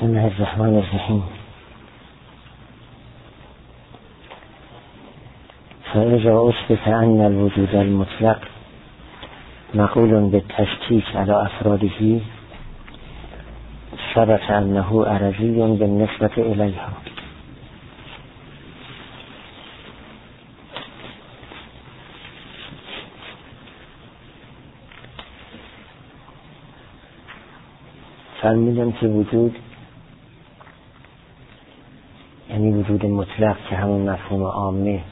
بسم الله الرحمن الرحیم. فإذا أثبت أن الوجود المطلق مقول بالتشکیک على أفراده ثبت أنه عرضی بالنسبة إليها. فرمودم که وجود یعنی وجود مطلق که همون مفهوم عامه،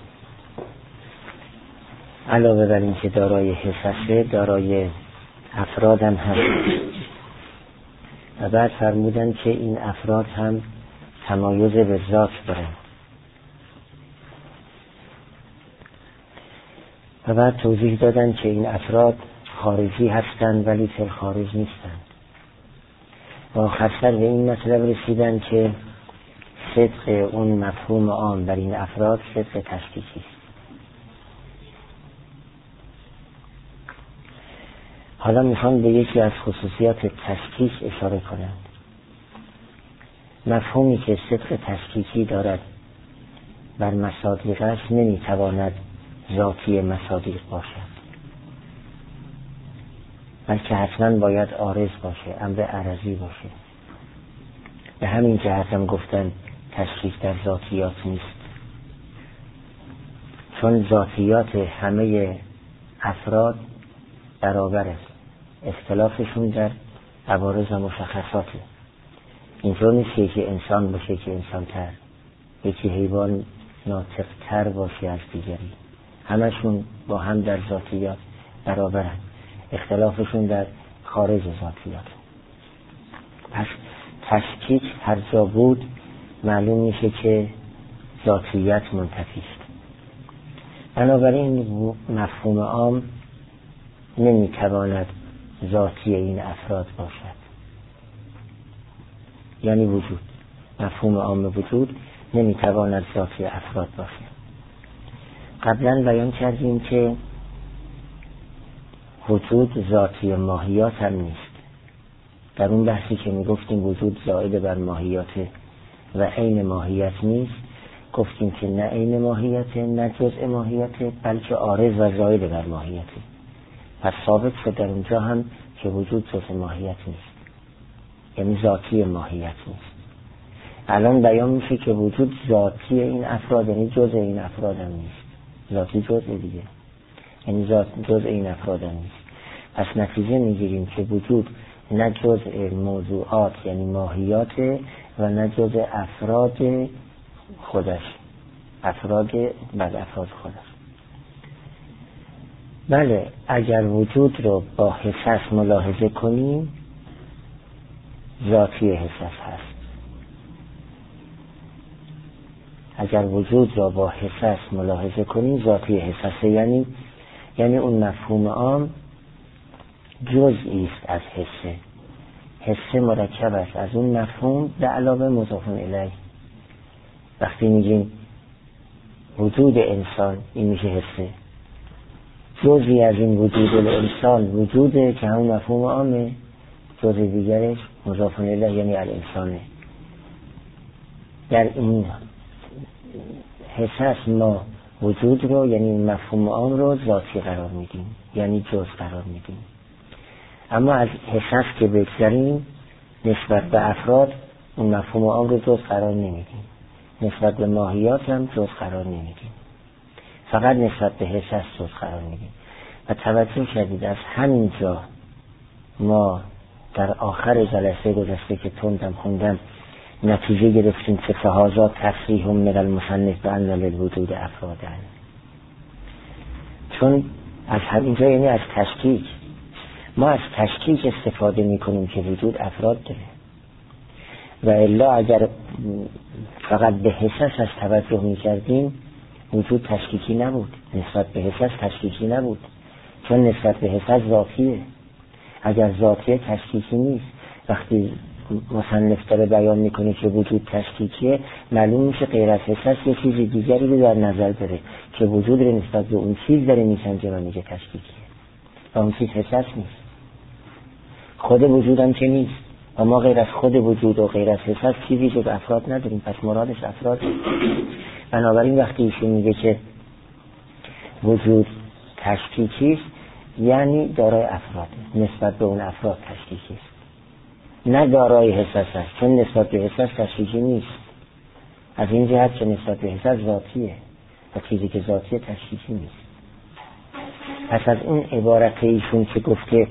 علاوه بر این که دارای حساسه دارای افراد هم هست. و بعد فرمودن که این افراد هم تمایز به ذات دارن. و بعد توضیح دادن که این افراد خارجی هستند ولی فی الخارج نیستند. و آخرسر به این مطلب رسیدن که صدق اون مفهوم عام بر این افراد صدق تشکیکی است. حالا میخوان به یکی از خصوصیات تشکیک اشاره کنند. مفهومی که صدق تشکیکی دارد بر مصادیق است نمیتواند ذاتی مصادیق باشد، بلکه حتما باید عارض باشه، امر عرضی باشه. به همین جهت هم گفتن تشکیک در ذاتیات نیست، چون ذاتیات همه افراد برابر است، اختلافشون در عوارض و مشخصاته. اینطور نیست که انسان باشه که انسان تر، یکی حیوان ناطق تر باشه از دیگری، همشون با هم در ذاتیات برابرند، اختلافشون در خارج ذاتیات. پس تشکیک هر جا بود معلوم میشه که ذاتیت منتفی است. بنابراین مفهوم عام نمیتواند ذاتی این افراد باشد، یعنی وجود، مفهوم عام وجود نمیتواند ذاتی افراد باشد. قبلا بیان کردیم که وجود ذاتی ماهیات هم نیست. در اون بحثی که میگفتیم وجود زائد بر ماهیات و عین ماهیت نیست، گفتیم که نه عین ماهیت نه جزء ماهیت، بلکه عارض و زائد بر ماهیت. پس ثابت شد در اونجا هم که وجود جزء ماهیت نیست، یعنی ذاتی ماهیت نیست. الان بیان میشه که وجود ذاتی این افراد، یعنی جزء این افراد هم نیست. ذاتی جزء دیگه، یعنی جزء این افراد هم نیست. پس نتیجه میگیریم که وجود نه جزء موضوعات یعنی ماهیات و نه جزء افراد خودش، افراد خودش. بله، اگر وجود رو با حسس ملاحظه کنیم ذاتی حسس هست. اگر وجود را با حسس ملاحظه کنیم ذاتی حسسه، یعنی اون مفهوم عام جزئی است از حسه. حسه مرکب است از اون مفهوم به علاوه مضاف الیه. وقتی میگیم وجود انسان، این میشه حسه. جزئی از این وجود انسان وجوده که همون مفهوم عامه، جزء دیگرش مضاف الیه یعنی الانسانه. در این حسس ما وجود رو یعنی مفهوم عام رو ذاتی قرار میدیم، یعنی جز قرار میدیم. اما از حسس که بگذاریم نسبت به افراد اون مفهوم عام رو جز قرار نمیدیم، نسبت به ماهیات هم جز قرار نمیدیم، فقط نسبت به حسس جز قرار میدیم. و توجه کردید از همین جا ما در آخر جلسه گذشته که تندم خوندم نتیجه گرفتیم که فهذا تصریح من المصنف بأن للوجود افرادا. چون از همینجا یعنی از تشکیک، ما از تشکیک استفاده میکنیم که وجود افراد داره. و الا اگر فقط به حسس از توجه میکردیم وجود تشکیکی نبود، نسبت به حسس تشکیکی نبود، چون نسبت به حسس ذاتیه. اگر ذاتیه تشکیکی نیست. وقتی مصنف داره بیان میکنه که وجود تشکیکیه، معلوم میشه غیر از حسس یه چیز دیگری رو در نظر داره که وجود رو نسبت به اون چیز داره میسنجه و میگه تشکیکیه، و اون چیز حسس نیست. خود وجودم که نیست، و ما غیر از خود وجود و غیر از حس چیزی جز افراد نداریم، پس مرادش افراد. بنابراین وقتی ایشون میگه که وجود تشکیکی است، یعنی دارای افراد، نسبت به اون افراد تشکیکی است، نه دارای حس است، چون نسبت به حس تشکیکی نیست. از این جهت که نسبت به حس ذاتیه و چیزی که ذاتیه تشکیکی نیست. پس از اون عبارت ایشون که گفته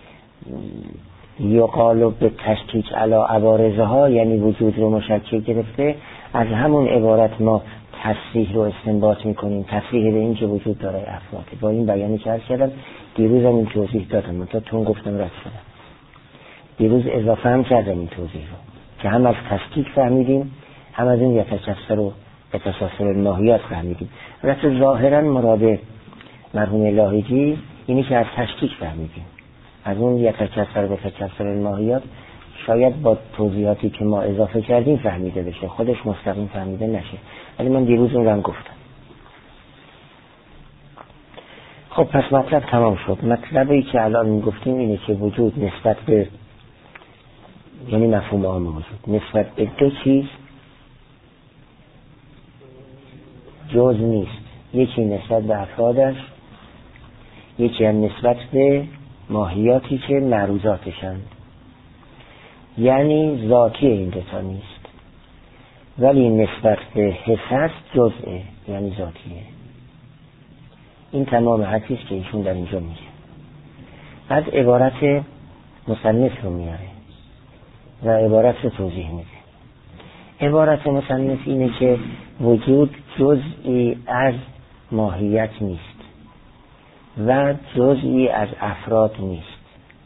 یقال به تشکیک علی عوارضه ها، یعنی وجود رو مشکل گرفته، از همون عبارت ما تصریح رو استنباط میکنیم، تصریح به این که وجود دارای افراده. با این بیانی که عرض کردم دیروز هم این توضیح دادم، تا تون گفتم رد شدم. دیروز اضافه هم کردم این توضیح رو که هم از تشکیک فهمیدیم، هم از این یتکسر و یتکسر الماهیات فهمیدیم. البته ظاهرا مراد مرحوم لاهیجی اینی که از تشکیک فهمیدیم، از اون یتکسر و یتکسر الماهیات شاید با توضیحاتی که ما اضافه کردیم فهمیده بشه، خودش مستقیم فهمیده نشه، ولی من دیروز اون رو هم گفتم. خب پس مطلب تمام شد. مطلبی که الان میگفتیم اینه که وجود نسبت به، یعنی مفهوم عام وجود نسبت به دو چیز جز نیست، یکی نسبت به افرادش، یکی هم نسبت به ماهیاتی که معروضاتشند، یعنی ذاتی این دوتا نیست، ولی نسبت به حس هست جزئه، یعنی ذاتیه. این تمام حدیث که ایشون در اینجا میگه. بعد عبارت مصنف رو میاره و عبارت رو توضیح میده. عبارت مصنف اینه که وجود جزئی از ماهیت نیست و جزئی از افراد نیست.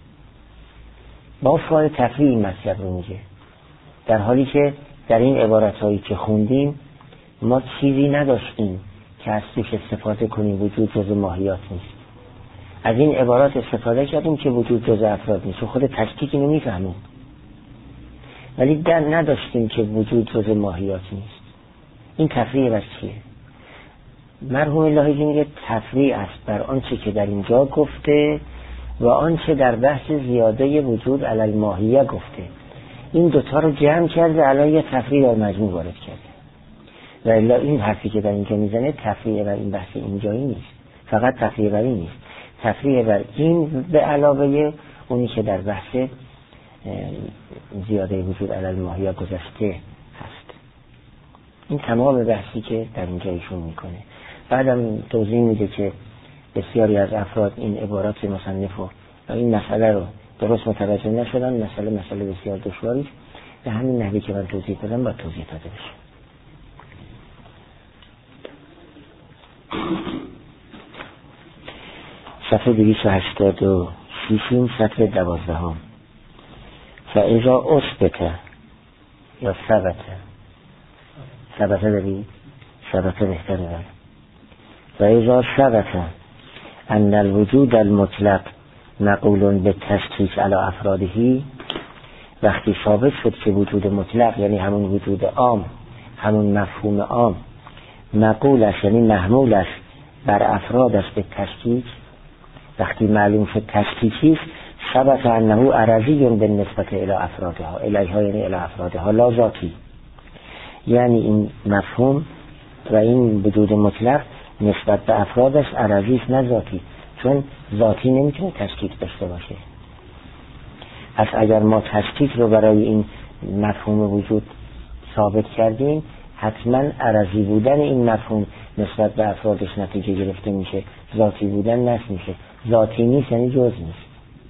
با فای تفریع این مطلب رو میگه، در حالی که در این عبارت هایی که خوندیم ما چیزی نداشتیم که از توش استفاده کنیم وجود جز ماهیات نیست. از این عبارات استفاده کردیم که وجود جز افراد نیست و خود تشکیک اینو میفهمیم، ولی در نداشتیم که وجود جز ماهیات نیست. این تفریع بر چیه؟ مرحوم لاهیجی میگه تفریع است بر آنچه که در اینجا گفته و آنچه در بحث زیاده وجود علی الماهیه گفته. این دوتا رو جمع کرده الان یه تفریع در مجموع وارد کرده. و الا این حرفی که در اینجا میزنه تفریع بر این بحث اینجایی نیست، فقط تفریع بر این نیست، تفریع بر این به علاوه اونی که در بحث زیاده وجود علی الماهیه گذشته هست. این تمام بحثی که در اینجا ایشون میکنه. بعدم توضیح میده که بسیاری از افراد این عبارات مصنف و این مسئله رو درست متوجه نشدن. مسئله بسیار دشواری است، به همین نحوی که من توضیح دادم باید توضیح داده بشه. صفحه 286 سطر 12 فاذا اثبت یا ثبت دارید؟ ثبت بهتر دارید. فاذا ثبت ان الوجود المطلق مقول به تشکیک علی افرادهی، وقتی ثابت شد که وجود مطلق یعنی همون وجود عام، همون مفهوم عام، مقولش یعنی محمولش بر افرادش به تشکیک، وقتی معلوم شد تشکیکی است، ثبت انه عرضی به نسبت الی افرادها، الیها یعنی الی افرادها لا ذاتی، یعنی این مفهوم و این وجود مطلق نسبت به افرادش عرضی است نه ذاتی، چون ذاتی نمیتونه تشکیک داشته باشه. پس اگر ما تشکیک رو برای این مفهوم وجود ثابت کردیم، حتما عرضی بودن این مفهوم نسبت به افرادش نتیجه گرفته میشه، ذاتی بودن نمیشه. ذاتی نیست یعنی جز نیست.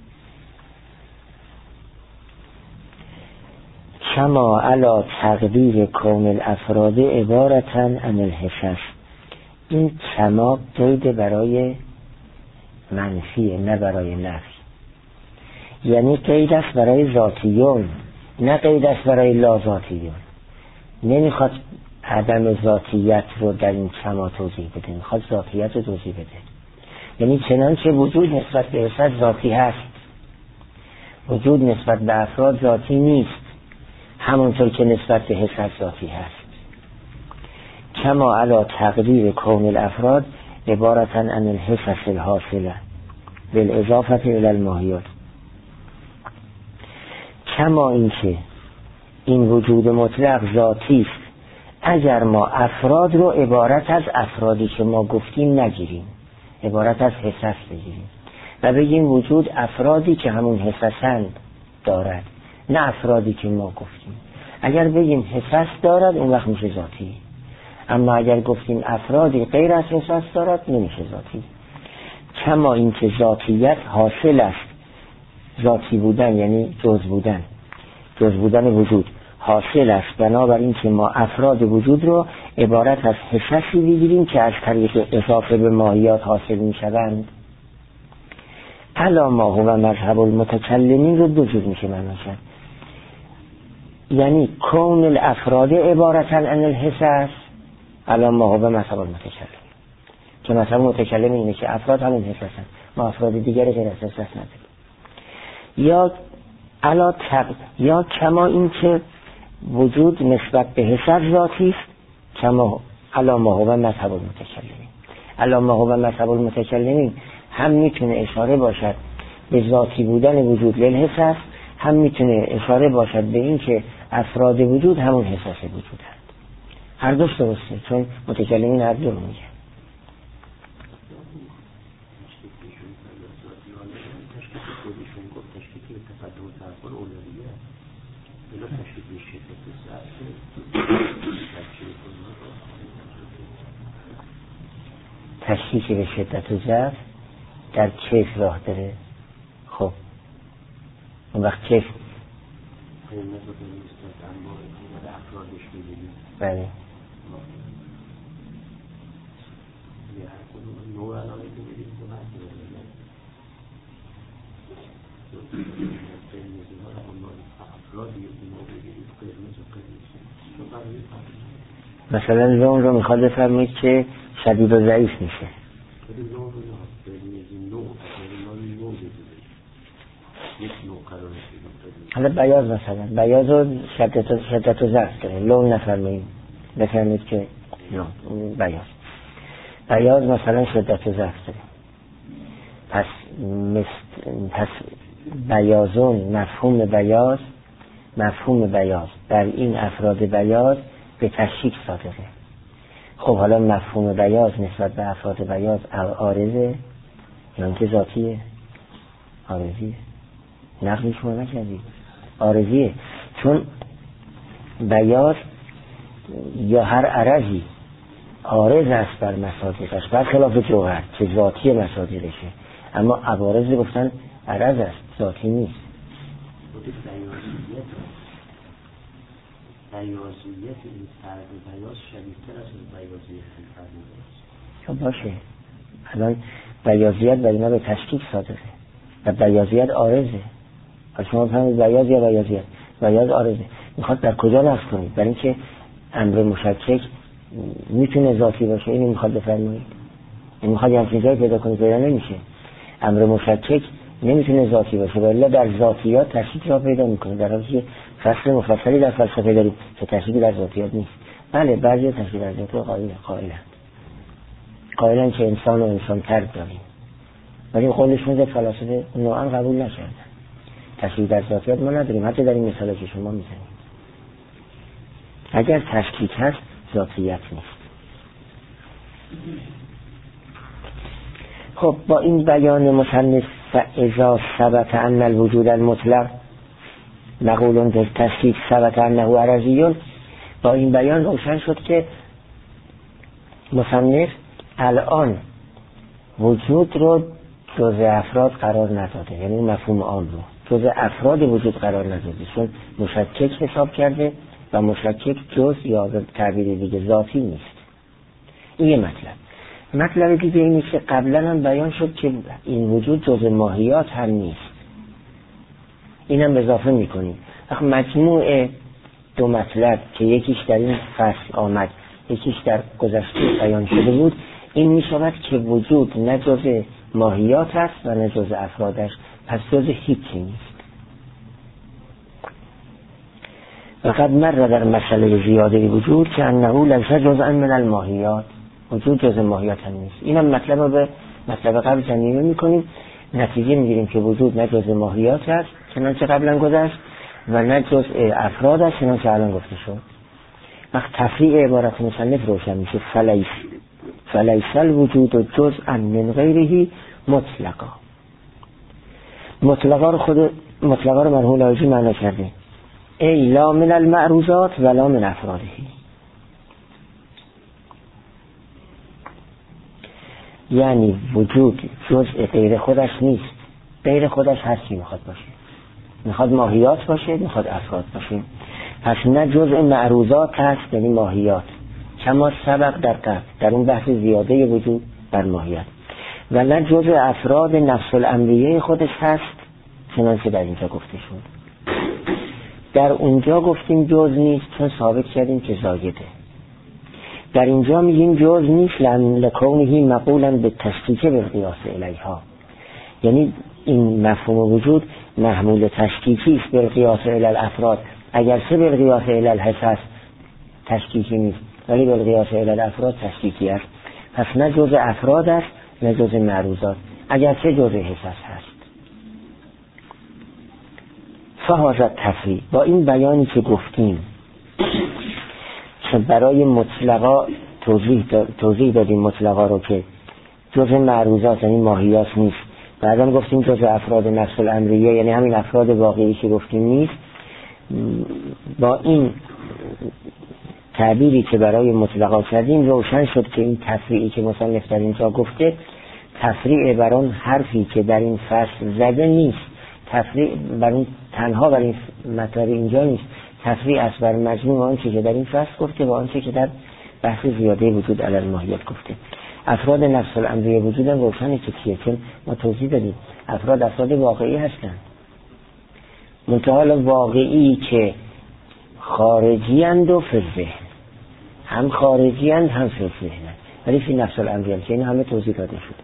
کما علی تقدیر کون الافراد عبارتا عن الحسس. این کما قید برای منفیه نه برای نفی، یعنی قید است برای ذاتیون نه قید است برای لا ذاتیون. نمیخواد عدم ذاتیت رو در این کما توضیح بده، میخواد ذاتیت رو توضیح بده. یعنی چنانچه وجود نسبت به حسد ذاتی هست، وجود نسبت به افراد ذاتی نیست، همونطور که نسبت به حسد ذاتی هست. کما علی تقدیر کون الافراد عبارتا عن الحسس الحاصله بالاضافه الی الماهیات. کما اینکه این وجود مطلق ذاتی است اگر ما افراد رو عبارت از افرادی که ما گفتیم نگیریم، عبارت از حسس بگیریم و بگیم وجود افرادی که همون حسسند دارد، نه افرادی که ما گفتیم. اگر بگیم حسس دارد اون وقت میشه ذاتی، اما اگر گفتیم افرادی غیر از حسس دارد نمیشه ذاتی. کما اینکه ذاتیت حاصل است، ذاتی بودن یعنی جز بودن وجود حاصل است، بنابراین که ما افراد وجود رو عبارت از حسسی بگیریم که از طریق اضافه به ماهیات حاصل می شوند. الا ما هو مذهب المتکلمین رو دو جور میشه معنی کرد، یعنی کون الافراد عبارتا عن الحسس، الا ما هو مذهب المتکلمین، که مذهب متکلم اینه که افراد همون حسسن، ما افراد دیگری غیر از حسس نداریم. یا کما این که وجود نسبت به حسس ذاتی است، کما الا ما هو مذهب المتکلمین. الا ما هو مذهب المتکلمین هم میتونه اشاره باشد به ذاتی بودن وجود للحسس، هم میتونه اشاره باشد به این که افراد وجود همون حسس وجودند. هر دوش درسته، چون متکلمین هر دو رو میگه. تشکیک به شدت و ضعف در کیف راه داره. خب اون وقت کیف بله مثلا لون رو میخواد بفرمایید که شدید و ضعیف میشه. حالا بیاض مثلا بیاض و شدت و ضعف داره، لون نفرمایید، بفرمایید که لون بیاض مثلا شدت و ضعف داره. پس بیاضون مفهوم بیاض در این افراد بیاض به تشکیک صادقه. خب حالا مفهوم بیاض نسبت به افراد بیاض عارضه یا اینکه ذاتیه؟ عارضیه. نقلی شما نکردید، عارضیه، چون بیاض یا هر عرضی عارض است بر مصادیقش، برخلاف جوهر که ذاتی مصادیقشه، اما عوارض گفتن عرض است، ذاتی نیست. بیاضیت این فرد بیاض شدیدتر از بیاضیت این فرد بیاض. خب باشه، الان بیاضیت برای ما به تشکیک صادقه و بیاضیت عارضه. از شما فهمید بیاض یا بیاضیت؟ بیاض عارضه. میخواد در کجا نفس کنید؟ برای اینکه امر مشکک میتونه ذاتی باشه، اینو میخواد بفرمایید. این میخواد همچین جایی پیدا کنید، پیدا نمیشه. امر مشکک نمیتونه ذاتی باشه، ولی در ذاتیات تشکیک را پیدا میکنه، در حالی که فصل مفصلی در فلسفه داریم که تشکیک در ذاتیات نیست. بله بعضی تشکیک در ذاتیات قائلن که انسان و انسان ترد داریم، ولی قولشون در فلاسفه نوعا قبول نکردن. تشکیک در ذاتیات ما نداریم، حتی در این مثالی که شما میزنید. اگر تشکیک هست ذاتیت نیست. خب با این بیان مصنف فاذا ثبت ان الوجود المطلق نقول در تشکیک ثبت انه عرضی، با این بیان روشن شد که مصنف الان وجود رو جز افراد قرار نداده، یعنی مفهوم عام رو جز افراد وجود قرار نداده، چون مشکک حساب کرده و مشکک جز یا تعبیر دیگه ذاتی نیست. این یه مطلب دیگه اینه که قبلا هم بیان شد که این وجود جز ماهیات هم نیست. اینم اضافه میکنیم. مجموع دو مطلب که یکیش در این فصل آمد یکیش در گذشته بیان شده بود، این میشود که وجود نه جز ماهیات است و نه جز افرادش، پس جز هیچی نیست. وقد مر در مسئله زیاده وجود که انه لیس جزءا من الماهیات، وجود جز ماهیات هم نیست. اینم مطلب رو به مطلب قبل ضمیمه میکنیم، نتیجه میگیریم که وجود نه جز ماهیات است چنانچه قبلا گذشت و نه جزء افراد است، چنانچه الان گفته شد. وقت تفریع عبارت مصنف روشن میشه. فلیس الوجود جزءا من غیره مطلقا. مطلقا رو مرحوم لاهوجی معنی کرده ای لا من المعروضات ولا من افراده. یعنی وجود جزء غیر خودش نیست، غیر خودش هر چی میخواد باشه، میخواد ماهیات باشه، میخواد افراد باشه. پس نه جزء معروضات هست یعنی ماهیات، کما سبق در قبل در اون بحث زیاده وجود بر ماهیت، و نه جزء افراد نفس الامریه خودش هست چنانچه در اینجا گفته شد. در اونجا گفتیم جز نیست چون ثابت کردیم که زایده. در اینجا میگیم جز نیست لکونه مقولا به تصدیق بالقیاس الیها، یعنی این مفهوم وجود محمول تشکیکی است بالقیاس الی الافراد، اگرچه بالقیاس الی الحس تشکیکی نیست ولی بالقیاس الی الافراد تشکیکی است. پس نه جز افراد است نه جز معروضات، اگرچه جز حس هست. فهذا تفریع، با این بیانی که گفتیم که برای مطلقا توضیح دادیم مطلقا رو که جز معروضات یعنی ماهیات نیست، بعدم گفتیم جز افراد نفس الامریه یعنی همین افراد واقعی که گفتیم نیست. با این تعبیری که برای مطلقا کردیم روشن شد که این تفریعی که مصنف در اینجا گفته تفریع بر اون حرفی که در این فصل زده نیست، تفریع بر اون تنها بر این مطلب اینجا نیست، تفریع است بر مجموع آنچه که در این فصل گفته و آنچه که در بحث زیاده وجود علی الماهیت گفته. افراد نفس الامریه وجود هم روشنه که کیه، چون ما توضیح دادیم افراد واقعی هستن، منتها واقعی که خارجی اند و فی ذهن، هم خارجی اند هم فی ذهن، ولی فی نفس الامریه که این همه توضیح داده شد.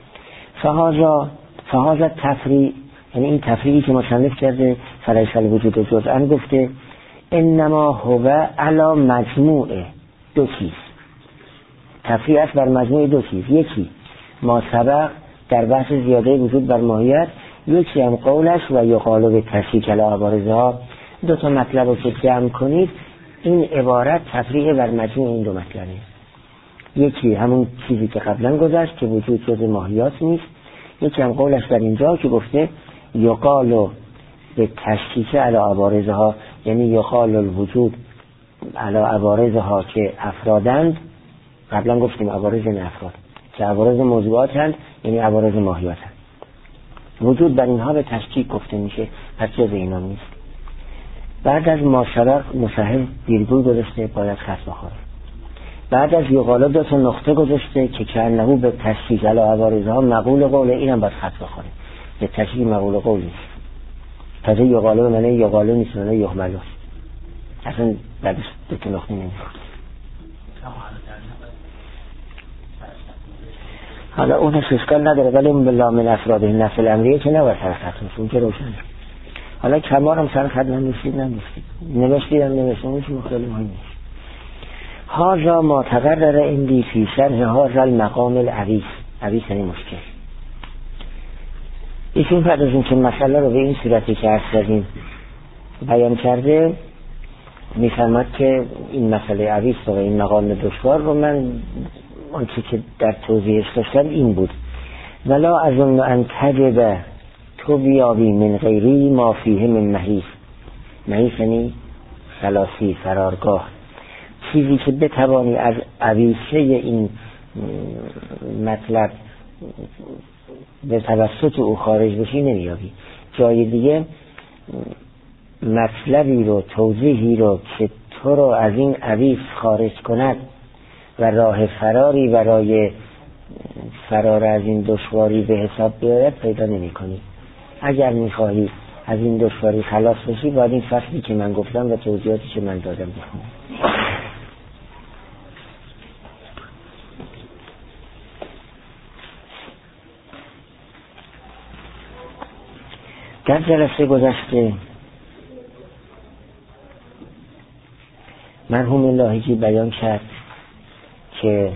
فهذا تفریع، یعنی این تفریعی که مصنف کرده فلیس الوجود جزءا گفته انما هو علی مجموع دو چیز، تفریع است بر مجموع دو چیز، یکی ما سبق در بحث زیاده وجود بر ماهیت، یکی هم قولش و یقال به تشریک علی عوارضها. دو تا مطلب رو که جمع کنید این عبارت تفریع بر مجموع این دو مطلبه. یکی همون چیزی که قبلا گذشت که وجود جز ماهیات نیست، یکی هم قولش در اینجا که گفته یقال به تشریک علی عوارضها، یعنی یقال الوجود علی عوارضها که افرادند. قبلا گفتیم عوارض نه افراد که عوارض موضوعات هست یعنی عوارض ماهیات هست. وجود بر اینها به تشکیک گفته میشه، پس جز اینا نیست. بعد از ما سبق مصحح دیرگوی گذاشته باید خط بخوره. بعد از یقالا دو تا نقطه گذاشته که کانه به تشکیک علی عوارضها مقول قول، اینم باید خط بخوره. به تشکیک مقول قول نیست، تازه یقالا به معنی یقالا نیست، معنی یحملو، اصلا بعدش دو تا نقطه نمیخوره. حالا اونش اشکال نداره، ولی اون بالله من افراد نفس الامریه که نباید سر خط اون که روشنه. حالا کمار هم سر خط نمیشید نوشتید هم نوشتید خیلی مهم نیست. هذا ما تقرر اندی فی شرح هذا المقام العویس. عویس یعنی مشکل. ایشون بعد از این که مسئله رو به این صورتی که عرض کردیم بیان کرده میفهمد که این مسئله عویس و این مقام دشوار رو من آنچه که در توضیحش داشتم این بود ولا اظن ان تجب تو بیابی من غیری ما فیه من محیث. محیث یعنی خلاصی، فرارگاه، چیزی که بتوانی از عویسه این مطلب به توسط او خارج بشی نمیابی. جای دیگه مطلبی رو توضیحی رو که تو رو از این عویس خارج کند و راه فراری برای فرار از این دشواری به حساب بیاید پیدا نمی کنی. اگر می خواهی از این دشواری خلاص بشی باید این فصلی که من گفتم و توضیحاتی که من دادم بخونی. در جلسه گذشته مرحوم لاهیجی بیان کرد که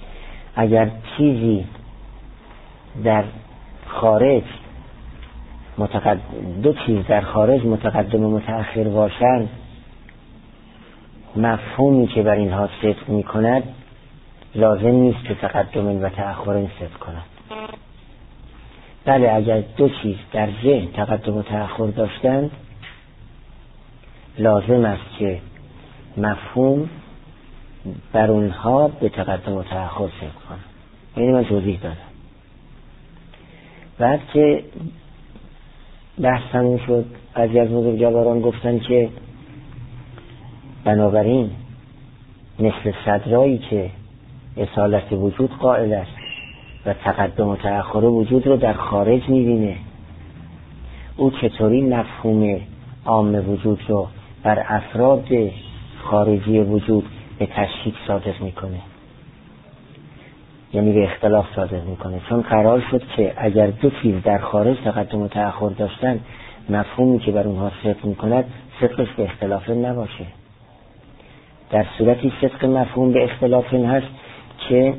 اگر چیزی در خارج دو چیز در خارج متقدم و متأخر باشند، مفهومی که بر اینها صدق می کند لازم نیست که تقدم و تأخر صدق کند. بله اگر دو چیز در ذهن تقدم و تأخر داشتند لازم است که مفهوم بر اونها به تقدم و تأخر صدق کند. یعنی من توضیح دادم. بعد که بحث تموم شد بعضی از بزرگواران گفتن که بنابراین مثل صدرایی که اصالت وجود قائل است و تقدم و تأخر وجود رو در خارج می‌بینه، او چطوری مفهوم عام وجود رو بر افراد خارجی وجود به تشکیک صادق میکنه، یعنی به اختلاف صادق میکنه؟ چون قرار شد که اگر دو چیز در خارج تقدم و تأخر داشتن، مفهومی که بر اونها صدق میکند صدقش به اختلاف نباشه. در صورتی صدق مفهوم به اختلاف هست که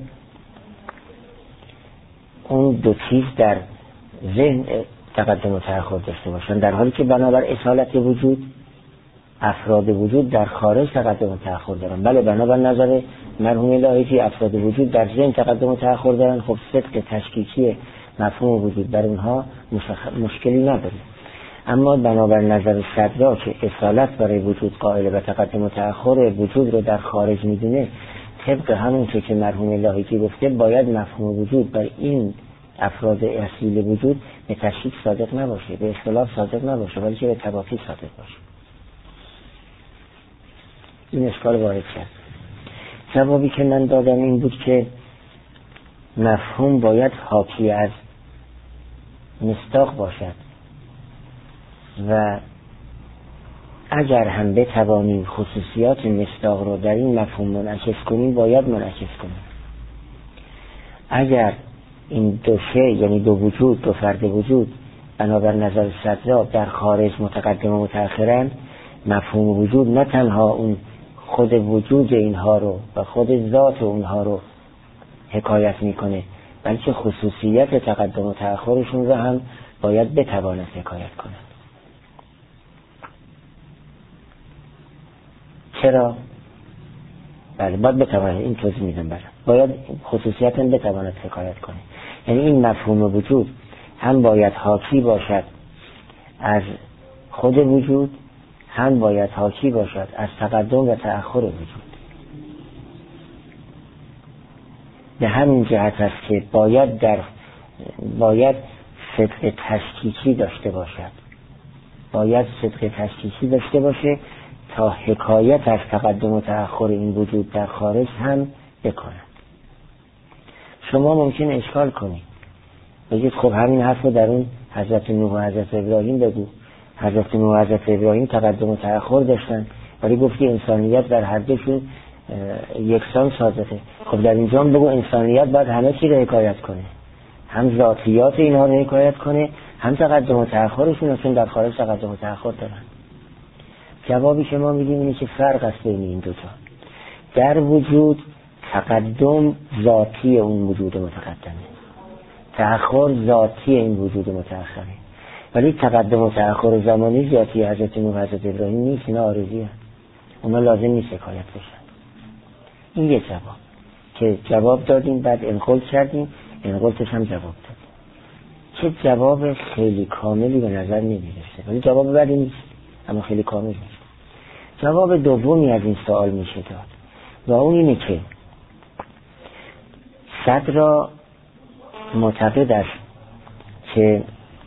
اون دو چیز در ذهن تقدم و تأخر داشته باشن، در حالی که بنابر اصالت وجود افراد وجود در خارج تقدم و تأخر دارن. بله بنابر نظر مرحوم لاهیجی افراد وجود در ذهن تقدم و تأخر دارن. خب صدق تشکیکی مفهوم وجود بر اونها مشکلی نداره. اما بنابر نظر صدرا که اصالت برای وجود قائل و تقدم و تأخر وجود رو در خارج میدونه، طبق همون که مرحوم لاهیجی گفته باید مفهوم وجود بر این افراد اصیل وجود به تشکیک صادق نباشه، به اختلاف صادق نباشه، بلکه به تباطی صادق باشه. این اشکال وارد شد. جوابی که من دادم این بود که مفهوم باید حاکی از مصداق باشد و اگر هم بتوانیم خصوصیات مصداق رو در این مفهوم منعکس کنیم باید منعکس کنیم. اگر این دو شی یعنی دو وجود، دو فرد وجود بنابر نظر صدرا در خارج متقدم و متأخرن، مفهوم وجود نه تنها اون خود وجود اینها رو و خود ذات اونها رو حکایت میکنه، بلکه خصوصیت تقدم و تأخرشون رو هم باید بتواند حکایت کند. چرا؟ بله باید بتواند، این توضیح میدم برام، باید خصوصیت هم بتواند حکایت کنه. یعنی این مفهوم وجود هم باید حاکی باشد از خود وجود، هم باید حاکی باشد از تقدم و تأخر وجود. به همین جهت است که باید صدق تشکیکی داشته باشد، باید صدق تشکیکی داشته باشه تا حکایت از تقدم و تأخر این وجود در خارج هم بکند. شما ممکن اشکال کنید، بگید خب همین حرف رو در اون حضرت نوح و حضرت ابراهیم بگو. حضرت نوح و حضرت ابراهیم تقدم و تأخر داشتن، ولی گفتی انسانیت در هر دوشون یکسان صادقه. خب در اینجا بگو انسانیت باید همه چی رو حکایت کنه، هم ذاتیات اینها رو حکایت کنه، هم تقدم و تأخرشون، اصلا در خارج تقدم و تأخر دارن. جوابی که ما میدیم اینه که فرق است بین این دوتا. در وجود تقدم ذاتی اون وجود متقدمه، تأخر ذاتی این وجود متأخره. ولی تقدم و تأخر زمانی ذاتی حضرت نوح و حضرت ابراهیم نیست، اینا عارضی هست، اونا لازم نیست حکایت بشن. این یه جواب که جواب دادیم، بعد انقل کردیم، انقلتش هم جواب دادیم. چه جواب خیلی کاملی به نظر نمیرسه، ولی جواب بدی نیست اما خیلی کامل نیست. جواب دومی از این سوال میشه داد و اون اینه که صدرا معتقد است که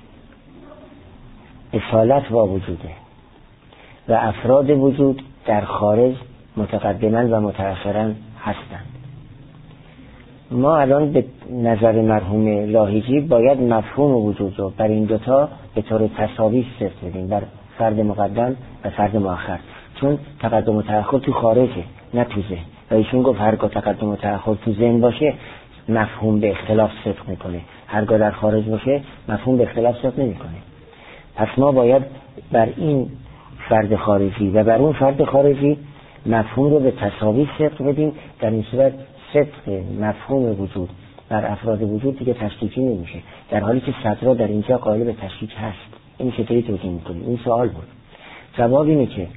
اصالت با وجوده و افراد وجود در خارج متقدمن و متأخرن هستند. ما الان به نظر مرحوم لاهیجی باید مفهوم وجود رو بر این دوتا به طور تساوی صرف بدیم، بر فرد مقدم و فرد مؤخر، چون تقدم و تأخر تو خارجه نه تو ذهن. و ایشون گفت هرگاه تقدم و تأخر تو ذهن باشه مفهوم به اختلاف صدق میکنه، هرگاه در خارج باشه مفهوم به اختلاف صدق نمیکنه. پس ما باید بر این فرد خارجی و بر اون فرد خارجی مفهوم رو به تساوی صدق بدیم. در این صورت صدق مفهوم وجود بر افراد وجود دیگه تشکیکی نمیشه، در حالی که صدرا در اینجا قائل به تشکیک هست. این چطوری توضیح میکنی؟ این سوال بود. جواب اینه که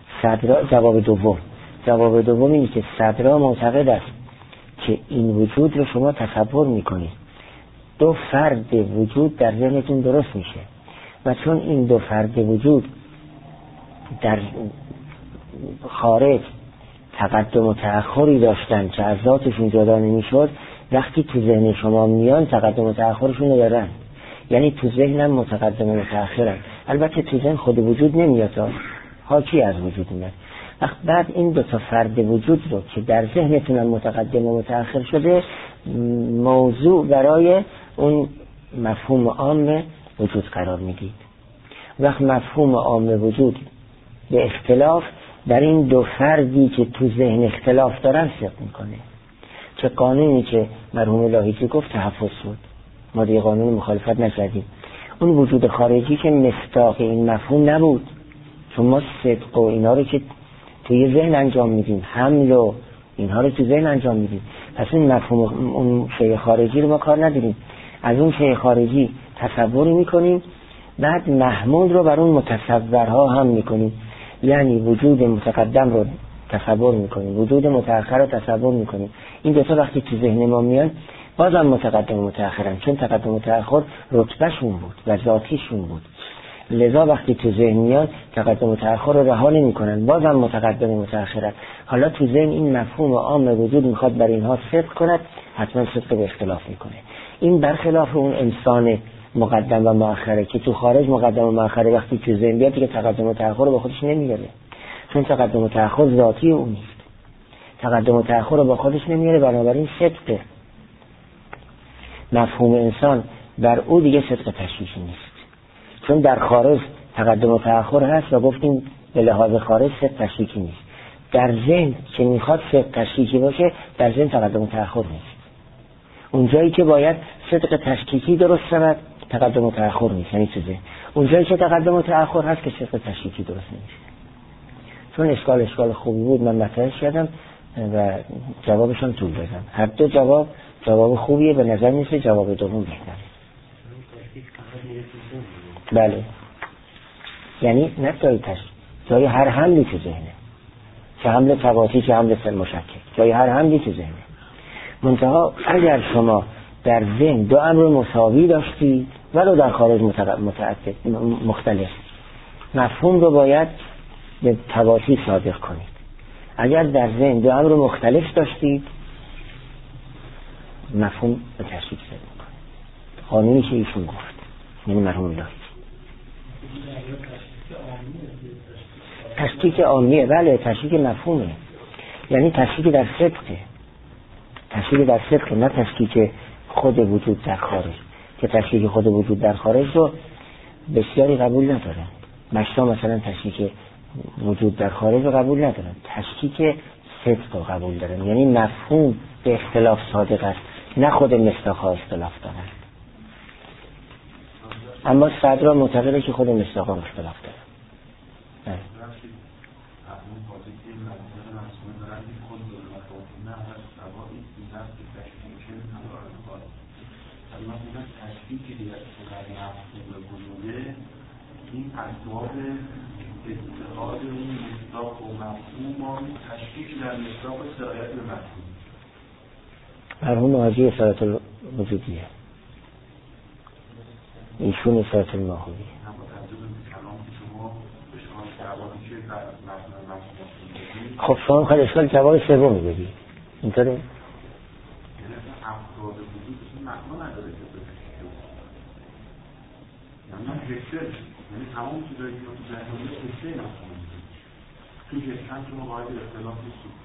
جواب دوم اینه که صدرا معتقد است که این وجود رو شما تصور میکنید، دو فرد وجود در ذهنتون درست میشه و چون این دو فرد وجود در خارج تقدم و تأخری داشتن که از ذاتشون جدا نمیشد، وقتی تو ذهن شما میان تقدم و تأخرشون رو دارن، یعنی تو ذهنم متقدم و متأخرن. البته تو ذهن خود وجود نمیاد، حاکی از وجود میاد. بعد این دو تا فرد وجود رو که در ذهنتون متقدم و متأخر شده موضوع برای اون مفهوم عام وجود قرار میدید. وقت مفهوم عام وجود به اختلاف در این دو فردی که تو ذهن اختلاف دارن صدق میکنه. چه قانونی که مرحوم لاهیجی گفت تحفظ بود، ما دیگه قانون مخالفت نکردیم. اون وجود خارجی که مصداق این مفهوم نبود، چون ما صدق و اینا رو که توی ذهن انجام میدیم، حمل و اینها رو تو ذهن انجام میدیم، پس این مفهوم اون شیء خارجی رو ما کار نداریم. از اون شیء خارجی تصوری میکنیم، بعد محمول رو بر اون متصورها هم میکنیم، یعنی وجود متقدم رو تصور میکنیم، وجود متأخر رو تصور میکنیم. این دو تا وقتی تو ذهن ما میان بازم متقدم و متأخرن، چون تقدم و تأخر رتبهشون بود و ذاتیشون بود. لذا وقتی تو ذهن میان تقدم و تأخر رو رها نمیکنن، بازم متقدم و متأخرن. حالا تو ذهن این مفهوم عام وجود میخواد برای اینها صدق کند، حتما صدق به اختلاف میکنه. این برخلاف اون انسان مقدم و مؤخره که تو خارج مقدم و مؤخره، وقتی تو ذهن بیاد که تقدم و تأخر رو با خودش نمیاره، چون تقدم و تأخر ذاتی اون نیست. تقدم و تأخر رو با خودش نمیاره، بنابراین صدق مفهوم انسان بر او دیگه صدق تشریحی نیست، چون در خارج تقدم و تأخر هست و گفتیم به لحاظ خارج صدق تشریحی نیست. در ذهن که میخواد صدق تشریحی باشه، در ذهن تقدم و تأخر نیست. اون جایی که باید صدق تشکیکی درست شود تقدم و تأخر نیست، یعنی تو ذهن. اون جایی که تقدم و تأخر هست که صدق تشکیکی درست نمیشه. چون اشکال خوبی بود، من مطرحش کردم و جوابشون طول دادم. هر دو جواب خوبیه، به نظر میسه جواب دوم بهتره. بله، یعنی نه جای هر حملی تو ذهنه، چه حمل تواتی چه حمل مشکک، جای هر حملی تو ذهنه. منتها اگر شما در ذهن دو امر مساوی داشتید ولو در خارج متعدد مختلف، مفهوم رو باید به تواتی صادق کنید. اگر در ذهن دو امر مختلف داشتید، مفهوم به تشکیک صادق کنید. قانونی که ایشون گفت، یعنی مرحوم الله تشکیک عامیه. بله، تشکیک مفهومه، یعنی تشکیک در صدقه، تشکیک در صدقه، نه تشکیک خود وجود در خارج، که تشکیک خود وجود در خارج رو بسیاری قبول ندارن. مشتا مثلا تشکیک وجود در خارج رو قبول ندارن، تشکیک صدق رو قبول دارن، یعنی مفهوم به اختلاف صادق است، نه خود مصداق‌ها اختلاف دارن. اما صدرا معتقده که خود مصداق‌ها اختلاف دارن. این اسباب اتحاد این مصداق و مفهوم تشکیک در مصداق سرایت به مفهوم. مرحوم حاجی سرایت الوجودیه، ایشون سرایت الماهویه. هم با توجه به کلام شما به شما جوابی که در مفهوم خب شما میخواید اشکال جواب سومی بدید، اینطوره؟ یعنی افراد وجود معنا نداره که من حسه، یعنی تمام چیزایی که تو ذهنمون حسه مفهوم تو حسن شما باید اختلاف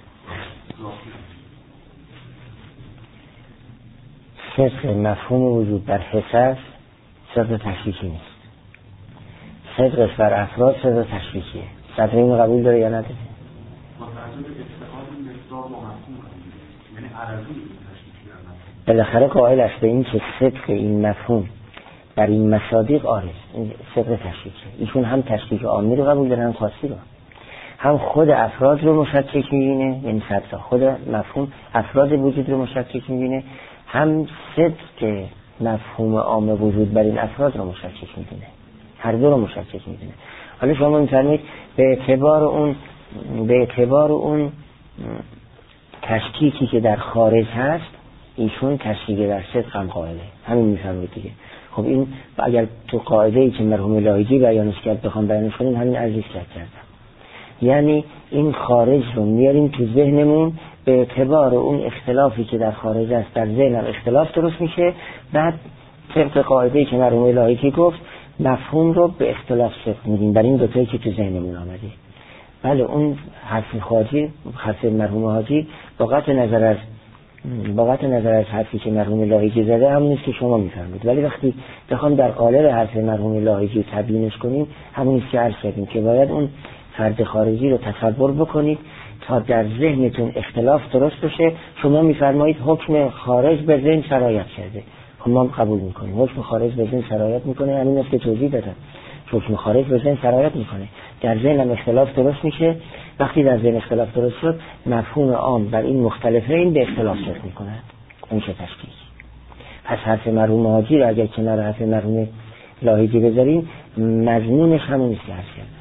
صدق مفهوم وجود در حس است، صدق تشکیکی نیست. صدقش بر افراد صدق تشکیکیه. صدق این قبول داره یا نداره؟ با توجه به اتحاد مصداق و مفهوم یعنی عرضی تشکیکی در مفهوم بالاخره قائل است به این که صدق این مفهوم در این مصادیق آره، این صدق تشکیکه. ایشون هم تشکیک عامی رو قبول دارن، هم خاصی رو، هم خود افراد رو مشکک میبینه، یعنی صدق خود مفهوم افراد وجود رو مشکک میبینه، هم صدق مفهوم عام وجود بر این افراد رو مشکک میبینه. هر دو رو مشکک میدونه. حالا شما میفرمایید به اعتبار اون تشکیکی که در خارج هست ایشون تشکیک در صدق هم قائله. همین میفرمایید دیگه. خب این اگر تو قاعده‌ای که مرحوم لاهیجی بیانش کرد بخوام بیانش کنیم همین عزیز کردم. یعنی این خارج رو میاریم تو ذهنمون به اعتبار اون اختلافی که در خارج است، در ذهنم اختلاف درست میشه، بعد طبق قاعده‌ای که مرحوم لاهیجی گفت مفهوم رو به اختلاف صدق میدیم بر این دو تایی که تو ذهنمون آمده. بله اون حرف مرحوم حاجی بقطع نظر از حرفی که مرحوم لاهیجی زده همون است که شما میفرمایید، ولی وقتی بخوام در قالب حرف مرحوم لاهیجی تبیینش کنیم همون است که عرض کردیم که باید اون فرد خارجی رو تصور بکنید تا در ذهنتون اختلاف درست بشه. شما میفرمایید حکم خارج به ذهن سرایت کرده، خب ما قبول میکنیم حکم خارج به ذهن سرایت میکنه، همین است که توضیح دادم. حکم خارج به ذهن سرایت میکنه، در ذهن هم اختلاف درست میشه. وقتی در ذهن اختلاف درست شد مفهوم عام بر این مختلفه این به اختلاف صدق میکنه. اون چه تشکیل. پس حرف مرحوم حاجی رو اگر کنار حرف مرحوم لاهیجی بذاریم مضمونش همون است که عرض کردم.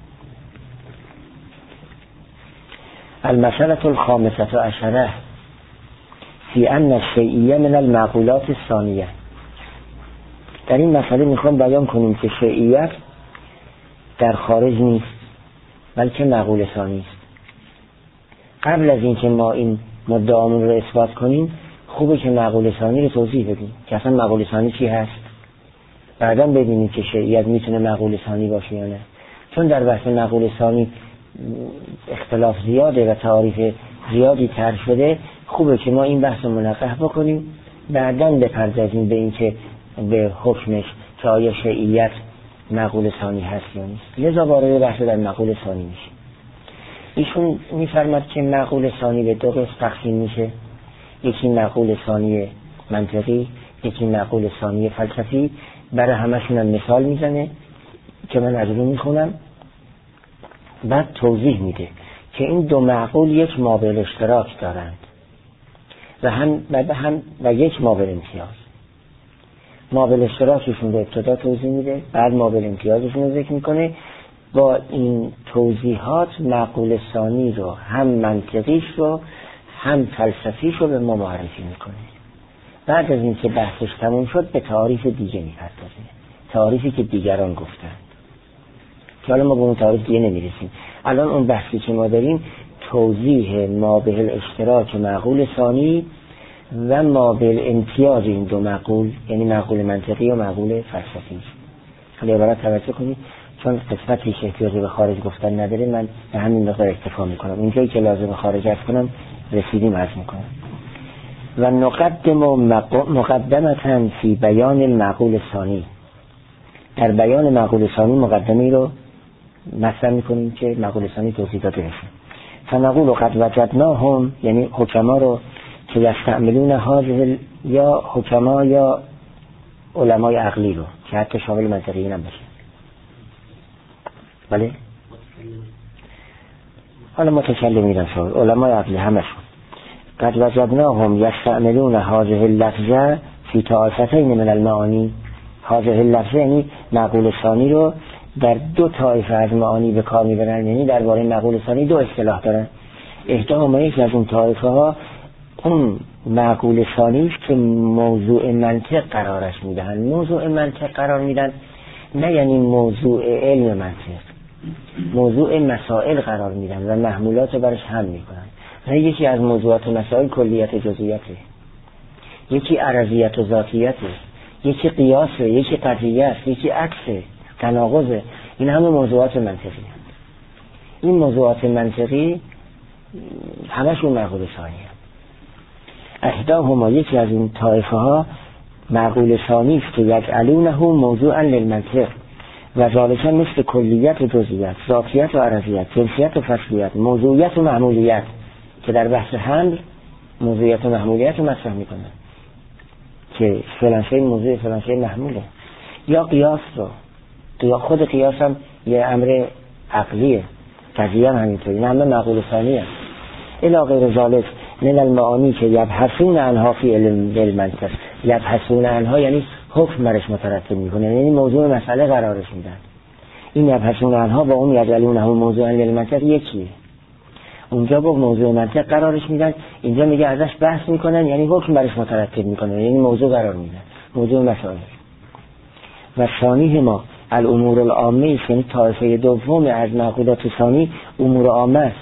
المسألة الخامسة عشرة فی ان الشیعیه من المعقولات الثانیه. در این مسئله میخوام بیان کنیم که شیعیت در خارج نیست بلکه معقول ثانی است. قبل از اینکه ما این مدعامون رو اثبات کنیم خوبه که معقول ثانی رو توضیح بدیم که اصلا معقول ثانی چی هست، بعدا ببینیم که شیعیت میتونه معقول ثانی باشه یا نه. چون در بحث معقول ثانی اختلاف زیاده و تعاریف زیادی طرح شده، خوبه که ما این بحث رو منقح بکنیم بعدا بپردازیم به این که به حکمش که آیا شیعیت معقول ثانی هست یا نیست. لذا وارد بحث در معقول ثانی میشه. ایشون میفرماد که معقول ثانی به دو قسم تقسیم میشه، یکی معقول ثانی منطقی، یکی معقول ثانی فلسفی. برای همشون هم مثال میزنه که من از اون میخونم، بعد توضیح میده که این دو معقول یک مابعد اشتراک دارند و یک مابعد امتیاز. مابعد اشتراکشون رو ابتدا توضیح میده، بعد مابعد امتیازشون رو ذکر میکنه. با این توضیحات معقول ثانی رو هم منطقیش رو هم فلسفیش رو به ما معرفی میکنه. بعد از اینکه بحثش تموم شد به تعاریف دیگه میپردازه، تعاریفی که دیگران گفتن که حالا ما به اون تعاریف دیگه نمیرسیم. الان اون بحثی که ما داریم توضیح مابعد اشتراک معقول ثانی و مابعد امتیاز این دو معقول، یعنی معقول منطقی و معقول فلسفی. حالا عبارت توجه کنید چون قسمتی که احتیاج به خارج گفتن نداره من به همین مقدار اکتفا میکنم. اینجایی که لازم خارج عرض کنم رسیدیم عرض میکنم. و نقدم مقدمتا فی بیان معقول ثانی. در بیان معقول ثانی مقدمی رو مطرح میکنیم که معقول ثانی توضیح داده بشه. فنقول قد وجدناهم، یعنی حکما رو که یستعملون هذه یا حکما یا علمای عقلی رو که حتی شامل منطقیین هم بشه. بله؟ حالا متکلمین شامل علمای عقلی همشون. قد وجدناهم یستعملون هذه اللفظه فی طائفتین من المعانی. هذه اللفظه یعنی معقول ثانی رو در دو طایفه از معانی به کار میبرن، یعنی درباره معقول ثانی دو اصطلاح دارن. احداهما یکی از اون طایفه ها اون معقول ثانی است که موضوع منطق قرارش میدن. موضوع منطق قرار میدن نه یعنی موضوع علم منطق، موضوع مسائل قرار میدن و محمولات برش هم میکنن. یکی از موضوعات مسائل کلیت جزئیاته، یکی عرضیت و ذاتیته، یکی قیاسه، یکی قضیه است، یکی عکسه، تناقضه. این همه موضوعات منطقی هست. این موضوعات منطقی همشون معقول ثانی هست. احداهما یکی از این طایفه ها معقول ثانی است که یجعلونه موضوعا للمنطق و ذالک مثل کلیت و جزئیات، ذاتیت و عرضیت، جنسیت و فصلیت، موضوعیت و محمولیت که در بحث حمل موضوعیت و محمولیت رو مطرح میکنن که فلان شی موضوع فلان شی محموله. یا قیاس رو، خود قیاس هم یه امر عقلیه، قضیه هم همینطوری، همه معقول ثانی است. الی غیر ذالک من المعانی که یبحثون عنها فی علم المنطق. یبحثون عنها یعنی حکم برش مترتب میکنه، یعنی موضوع مسئله قرارش میدن. این یبحثون عنها با اون یجعلونه موضوعا للمنطق یکیه. اونجا با موضوع منطق قرارش میدن، اینجا میگه ازش بحث میکنن، یعنی حکم برش مترتب میکنه، یعنی موضوع قرار میدن، موضوع مسائل. و ثانی ما الامور العامه است، یعنی طایفه دوم از معقولات ثانی امور عامه است.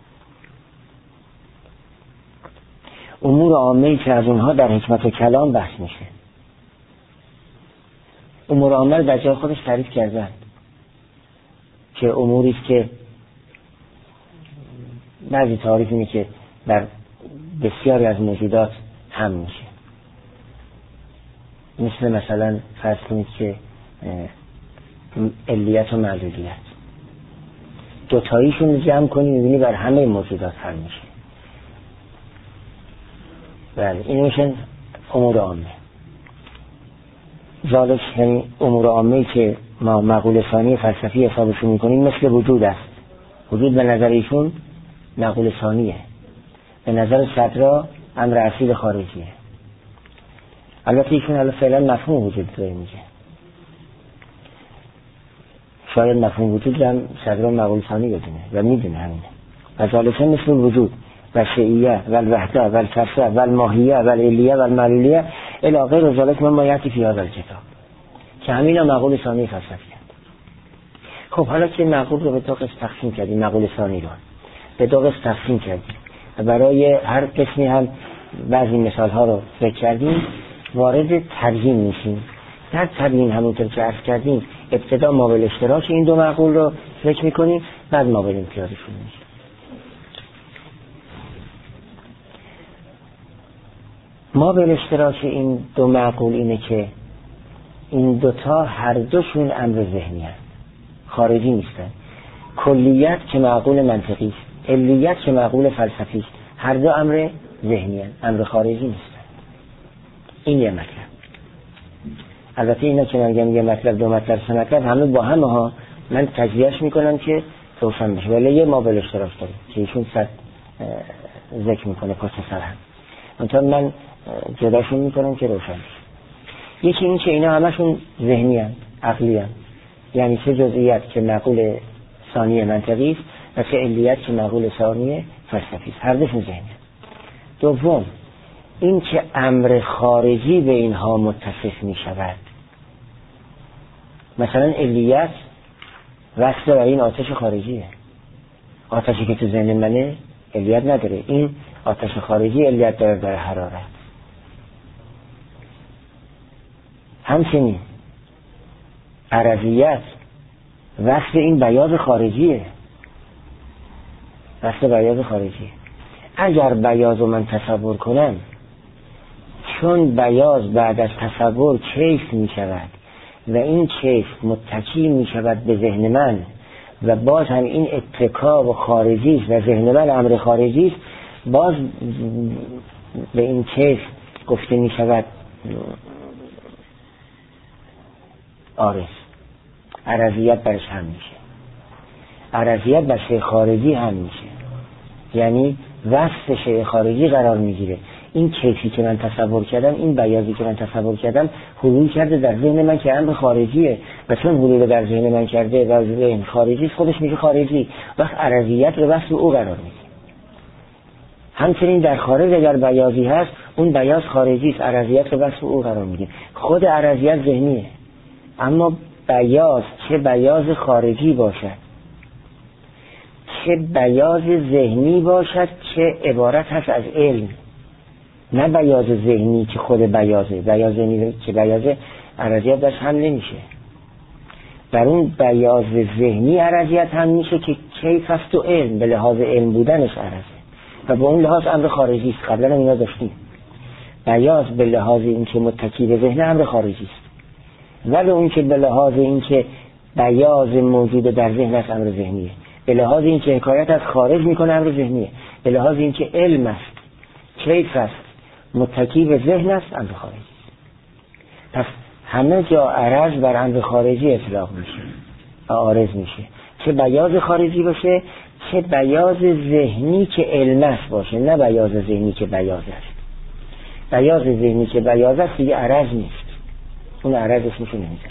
امور عامه که از اونها در حکمت و کلام بحث میشه. امور عامه در جای خودش تعریف کردن که اموری است که بعضی تعریف اینه که در بسیاری از موجودات هم میشه، مثلا فرض کنید که علیت و معلولیت دوتاییشون جمع کنی میبینی بر همه موجودات هم میشه. بله این میشن امور عامه. ذالک یعنی امور عامه که ما معقول ثانی فلسفی حسابشون میکنیم مثل وجود است. وجود به نظر ایشون معقول ثانیه، به نظر صدرا امر اصیل خارجیه. البته ایشون حالا فعلا مفهوم وجود داره میگه، شاید مفهوم وجود هم صدرا معقول ثانی بدونه و میدونه همینه. و ذالک مثل وجود و شیعیه و الوحده و الکسره و الماهیه و العلیه و المعلولیه الی غیر ذالک مما یأتی فی هذا الکتاب، که همینا معقول ثانی فلسفی. خب حالا که معقول رو به دو قسم تقسیم کردیم، معقول ثانی رو به دو قسم تقسیم کردیم و برای هر قسمی هم بعضی مثال ها رو ذکر کردیم، وارد تبیین میشیم. در تبیین همونطور که عرض کردیم ابتدا مابل اشتراک این دو معقول رو ذکر میکنیم، بعد مابل امتیازشون میشیم. مابل اشتراک این دو معقول اینه که این دوتا هر دوشون امر ذهنی هست، خارجی نیستن. کلیت که معقول منطقی است، علیت که معقول فلسفی است، هر دو امر ذهنی هست، امر خارجی نیستن. این یه مطلب. البته اینا که من میگم یه مطلب دو مطلب سه مطلب همه با همه ها من تجزیهش میکنم که روشن بشه، ولی یه مابل اشتراک داره که ایشون صد ذکر میکنه پس سر هم، منطقه من جداشون میکنم که روشن بشه. یکی این که اینا همشون ذهنی هست، عقلی هست، یعنی چه جزئیات که معقول ثانی منطقی است و چه علیت که معقول ثانی فلسفی است، هر دوشون ذهنی هست. دوم این که امر خارجی به اینها متصف می شود، مثلا علیت وصل برای این آتش خارجیه، آتشی که تو ذهن منه علیت نداره، این آتش خارجی علیت داره در حرارت. همچنین عرضیت وصل این بیاض خارجیه، وصل بیاض خارجیه. اگر بیاض رو من تصور کنم، چون بیاض بعد از تصور کیف می شود و این کیف متکی می شود به ذهن من و باز هم این اتکا و خارجی است و ذهن من امر خارجی است، باز به این کیف گفته می شود عارض. عرضیت برش هم میشه، عرضیت بر شیء خارجی هم میشه، یعنی وصف شیء خارجی قرار میگیره. این کیفی که من تصور کردم، این بیاضی که من تصور کردم حلول کرده در ذهن من که امر خارجیه و چون حلول در ذهن من کرده و ذهن خارجی خودش میشه خارجی، وقت عرضیت رو وصف او قرار میده. همچنین در خارج اگر بیاضی هست، اون بیاض خارجی است، عرضیت رو وصف او قرار میده. خود عرضیت ذهنیه، اما بیاض چه بیاض خارجی باشد چه بیاض ذهنی باشد چه عبارت هست از علم، نه بیاض ذهنی که خود بیاضه، بیاض ذهنی که بیاضه عرضیت داشت هم نمیشه. در اون بیاض ذهنی عرضیت هم میشه که کیف است و علم، به لحاظ علم بودنش عرضه و به اون لحاظ امر خارجی است. قبلا هم اینا داشتیم، بیاض به لحاظ این که متکی به ذهن امر خارجی است، ولی اون که به لحاظ این که بیاض موجود در ذهن است امر ذهنیه، به لحاظ این که حکایت از خارج میکنه امر ذهنیه، به لحاظ این که علم است، کیف است، متکی به ذهن است امر خارجی. پس همه جا عرض بر امر خارجی اطلاق میشه و عارض میشه، چه بیاض خارجی باشه چه بیاض ذهنی که علم است باشه، نه بیاض ذهنی که بیاض است. بیاض ذهنی که بیاض است دیگه عرض نیست، اون عرض اسمشو نمیذاره.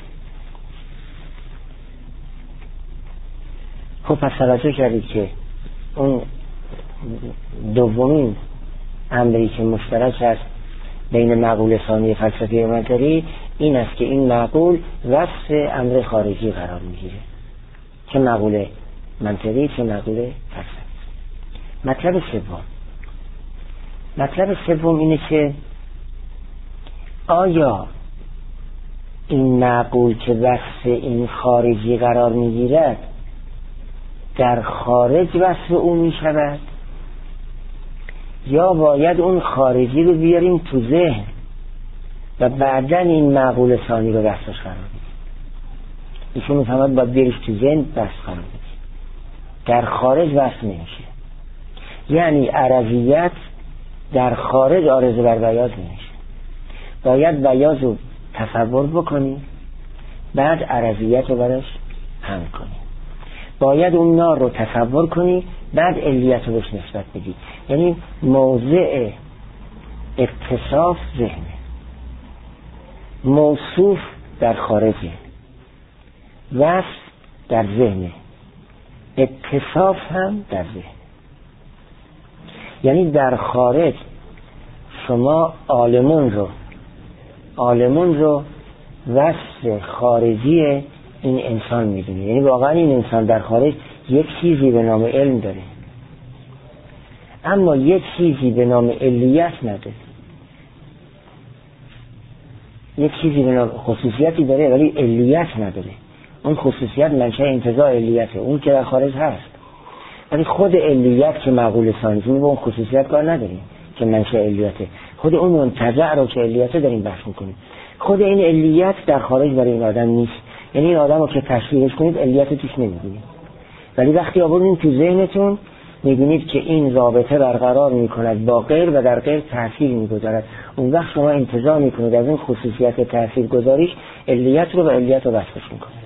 خب پس توجه کردید که اون دومین امری که مشترک است بین معقول ثانی فلسفی و منطقی این است که این معقول وصف امر خارجی قرار میگیره، چه معقول منطقی چه معقول فلسفی. مطلب سوم اینه که آیا این معقول که وصف این خارجی قرار میگیرد در خارج وصف او میشود یا باید اون خارجی رو بیاریم تو ذهن و بعداً این معقول ثانی رو وصفش قرار بدیم؟ ایشون میفهمد باید بیاریش تو ذهن وصف قرار بدیم، در خارج وصف نمیشه. یعنی عرضیت در خارج عارض بر بیاض نمیشه، باید بیاض رو تصور بکنی بعد عرضیت رو برش حمل کنی، باید اون نار رو تصور کنی بعد علیت رو بهش نسبت بدی. یعنی موضع اتصاف ذهنه، موصوف در خارجه، وصف در ذهنه، اتصاف هم در ذهن. یعنی در خارج شما عالمون رو وصف خارجی این انسان میدونی، یعنی واقعا این انسان در خارج یک چیزی به نام علم داره اما یک چیزی به نام علیت نداره، یک چیزی به نام خصوصیتی داره ولی علیت نداره. اون خصوصیت منشأ انتزاع علیته، اون که در خارج هست، ولی خود علیت که معقول ثانی با اون خصوصیت کار نداریم که منشأ علیته، خود اون منتزع رو که علیته داریم بحث میکنیم. خود این علیت در خارج برای این آدم نیست، یعنی این آدم رو که تشریحش کنید علیت توش نمیبینید، ولی وقتی آوردین تو ذهنتون میبینید که این رابطه برقرار میکند با غیر و در غیر تأثیر میگذارد. اون وقت شما انتزاع میکنید از این خصوصیت تأثیر گذاریش علیت رو و علیت رو وصفش میکنید.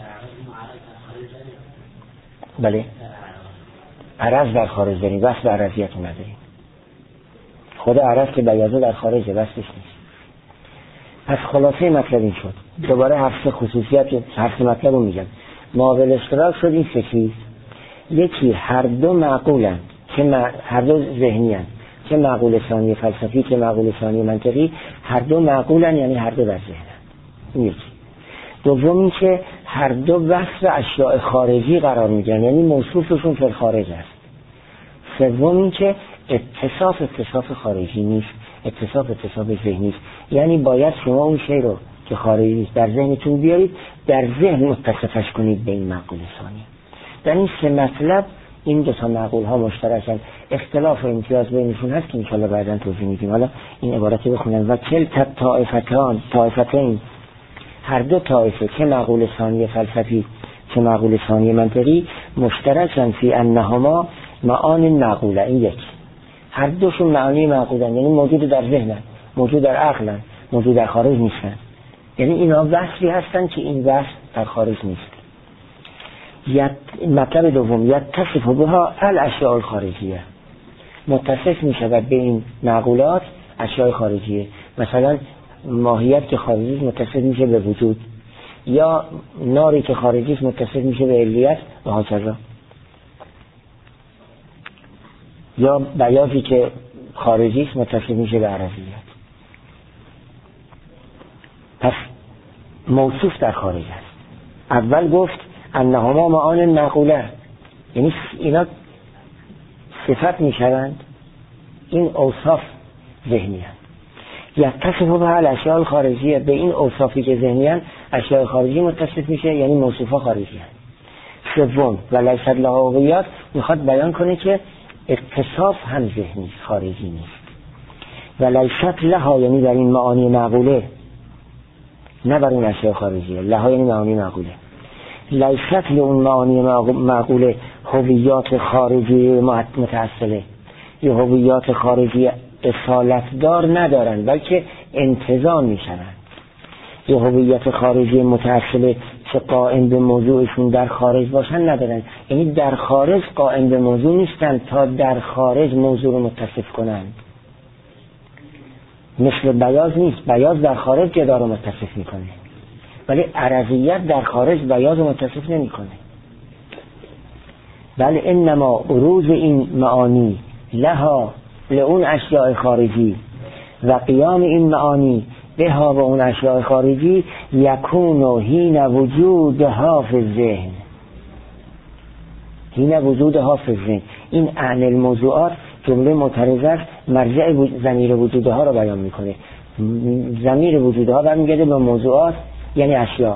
بله، عرض در خارج داریم، وصف عرضیت رو نداریم. خود عرض که بیاضه در خارجه، وصفش نیست. پس خلاصه مطلب این شد، دوباره هفت خصوصیت هفت مطلب رو میگم. ماول اشتراک شد این سه چیز. یکی هر دو معقولن، هر دو ذهنی‌اند، چه معقول ثانی فلسفی که معقول ثانی منطقی، هر دو معقولن یعنی هر دو در ذهنن. یکی. دوم این که هر دو وصف اشیاء خارجی قرار میگیرن، یعنی موصوفشون فی الخارج است. سوم این که اتصاف خارجی نیست، اتصاف ذهنی است. یعنی باید شما اون شی رو که خارجی نیست در ذهنتون بیارید، در ذهن متصفش کنید به این معقول ثانی. در این سه مطلب این دو تا معقول ها مشترکن، اختلاف و امتیاز بینشون هست که انشاءالله بعداً توضیح میدیم. حالا این عبارتی بخونم: و کلتا طائفتین، هر دو طایفه که معقول ثانی فلسفی که معقول ثانی منطقی مشترکن فی انهما معانی معقوله. این یک، هر دوشون معانی معقولن، یعنی موجود در ذهنن، موجود در عقلن، موجود در خارج نیستن. یعنی اینا وصفی هستن که این وصف در خارج نیست. مطلب دوم، یتصف بها الاشیاء الخارجیه، متصف می شود به این معقولات اشیاء خارجیه. مثلا ماهیت که خارجی است متصف میشه به وجود، یا ناری که خارجی است متصف میشه به علیت و هاکذا، یا بیاضی که خارجی است متصف میشه به عرضیت. پس موصوف در خارج است. اول گفت انهما معان معقوله، یعنی اینا صفت میشوند، این اوصاف ذهنی هست. یتصف بها الاشیاء الخارجیه، به این اوصافی که ذهنی هست اشیاء خارجی متصف میشه، یعنی موصوفا خارجی هست. سوم و لیست لها هویت، میخواد بیان کنه که اتصاف هم ذهنی خارجی نیست. و لیست لها یعنی در این معانی معقوله، نه بر این اشیاء خارجیه. لها یعنی معانی معقوله. لیست لون معانی معقوله هویات خارجی متأصله، یا هویات خارجی اصالتدار ندارن بلکه انتزاع میشنن. یا هویت خارجی متأصله که قائم به موضوعشون در خارج باشن ندارن، یعنی در خارج قائم به موضوع نیستن تا در خارج موضوع رو متصف کنن. مثل بیاض نیست، بیاض در خارج جدا رو متصف میکنه، ولی عرضیت در خارج بیاض متصف نمیکنه. بل انما عروض این معانی لها لون اشیاء خارجی و قیام این معانی بها و اون اشیاء خارجی یکون حین وجودها فی الذهن. حین وجودها فی الذهن، این عن الموضوعات جمله معترضه است، مرجع ضمیر وجودها را بیان میکنه. ضمیر وجودها برمیگرده به موضوعات، یعنی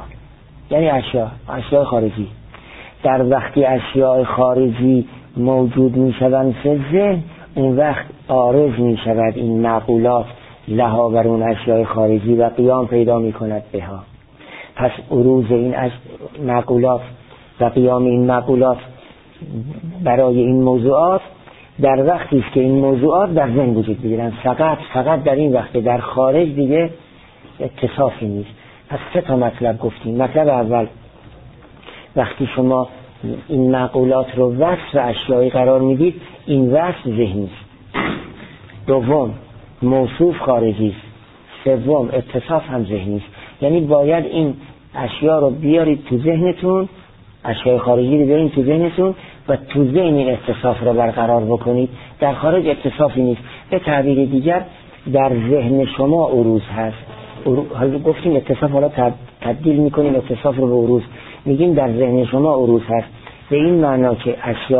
اشیاء خارجی. در وقتی اشیاء خارجی موجود میشوند فی الذهن، اون وقت عارض میشود این معقولات لها بر اون اشیاء خارجی و قیام پیدا میکند بها. پس عروض این معقولات و قیام این معقولات برای این موضوعات در وقتی است که این موضوعات در ذهن وجود بگیرن، فقط در این وقت، در خارج دیگه اتصافی نیست. پس 3 مطلب گفتیم. مطلب اول، وقتی شما این معقولات رو وصف اشیایی قرار میدید، این وصف ذهنی است. دوم، موصوف خارجی است. سوم، اتصاف هم ذهنی است. یعنی باید این اشیا رو بیارید تو ذهنتون، اشیاء خارجی رو بیارید تو ذهنتون و تو ذهن این اتصاف رو برقرار بکنید. در خارج اتصافی نیست. به تعبیر دیگر در ذهن شما عروض هست. گفتیم اتصاف، حالا تبدیل میکنیم اتصاف رو به عروض، میگیم در ذهن شما عروض هست. به این معنا که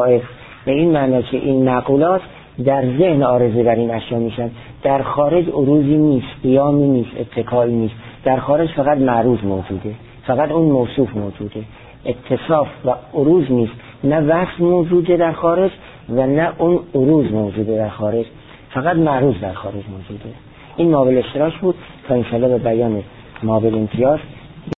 این معقولات در ذهن عارضه بر این اشیا میشن. در خارج عروضی نیست، قیامی نیست، اتکایی نیست. در خارج فقط معروض موجوده، فقط اون موصوف موجوده. اتصاف و عروض نیست، نه وصف موجوده در خارج و نه اون عروض موجوده در خارج، فقط معروض در خارج موجوده. این مابل اشتراک بود تا انشاءالله به بیان مابل امتیاز